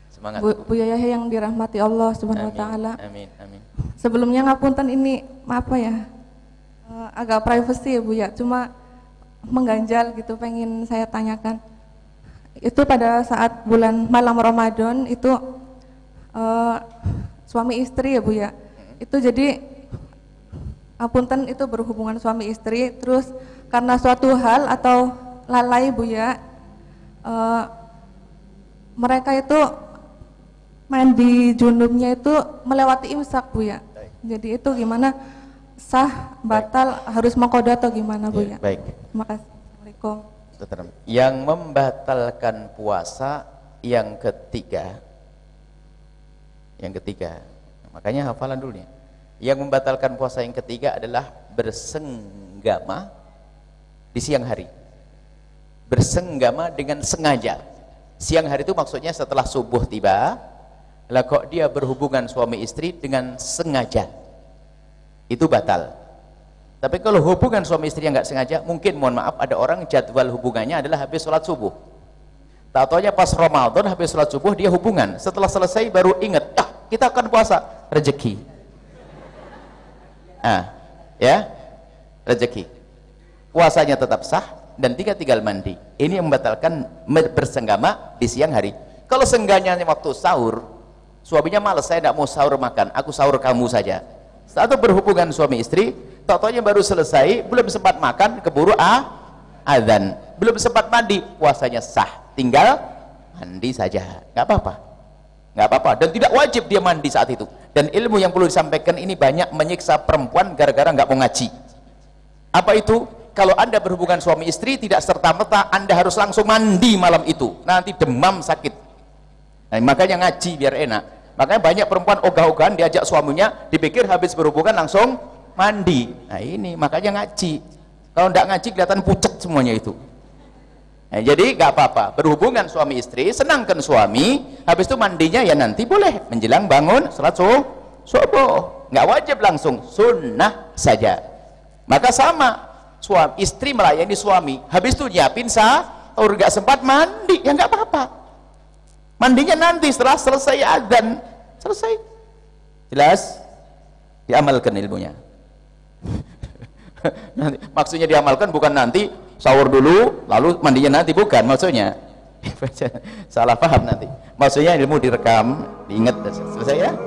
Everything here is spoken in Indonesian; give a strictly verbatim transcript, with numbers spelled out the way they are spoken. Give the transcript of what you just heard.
Semangat. Bu, Bu Yaya yang dirahmati Allah Subhanahu wa taala. Amin, amin. Sebelumnya ngapunten ini apa ya? Uh, agak privacy ya Bu ya, cuma mengganjal gitu pengen saya tanyakan. Itu pada saat bulan malam Ramadan itu uh, suami istri ya Bu ya. Itu jadi apunten itu berhubungan suami istri, terus karena suatu hal atau lalai Bu ya, uh, mereka itu mandi junubnya itu melewati imsak Bu ya. Jadi itu gimana, sah, batal, baik, harus mengqadha atau gimana Bu ya? Baik. Terima kasih. Assalamualaikum. Yang membatalkan puasa yang ketiga, yang ketiga, makanya hafalan dulu ya. Yang membatalkan puasa yang ketiga adalah bersenggama di siang hari. Bersenggama dengan sengaja. Siang hari itu maksudnya setelah subuh tiba, lah kok dia berhubungan suami istri dengan sengaja, itu batal. Tapi kalau hubungan suami istri yang nggak sengaja, mungkin mohon maaf ada orang jadwal hubungannya adalah habis sholat subuh, tak-taunya pas Ramadan habis sholat subuh dia hubungan, setelah selesai baru ingat, ah kita akan puasa, rezeki, ah ya rezeki, puasanya tetap sah dan tiga tinggal mandi. Ini yang membatalkan bersenggama di siang hari. Kalau sengganya waktu sahur, suaminya malas, saya tidak mau sahur makan, aku sahur kamu saja. Satu berhubungan suami istri, tak-taunya baru selesai, belum sempat makan, keburu ah, azan, belum sempat mandi, puasanya sah, tinggal mandi saja, nggak apa-apa, nggak apa-apa, dan tidak wajib dia mandi saat itu. Dan ilmu yang perlu disampaikan ini banyak menyiksa perempuan gara-gara nggak mau ngaji. Apa itu? Kalau anda berhubungan suami istri, tidak serta-merta anda harus langsung mandi malam itu, nanti demam sakit. Nah, makanya ngaji biar enak. Makanya banyak perempuan ogah-ogahan diajak suaminya, dipikir habis berhubungan langsung mandi. Nah ini makanya ngaji. Kalau tidak ngaji kelihatan pucet semuanya itu. Nah, jadi nggak apa-apa, berhubungan suami istri, senangkan suami, habis itu mandinya ya nanti boleh menjelang bangun salat subuh, nggak wajib langsung, sunnah saja. Maka sama, suami istri melayani suami, habis itu nyiapin sahur, nggak sempat mandi, ya nggak apa-apa, mandinya nanti setelah selesai adzan, selesai. Jelas? Diamalkan ilmunya. Nanti, maksudnya diamalkan bukan nanti sahur dulu lalu mandinya nanti, bukan maksudnya. Salah paham nanti, maksudnya ilmu direkam, diingat, selesai ya.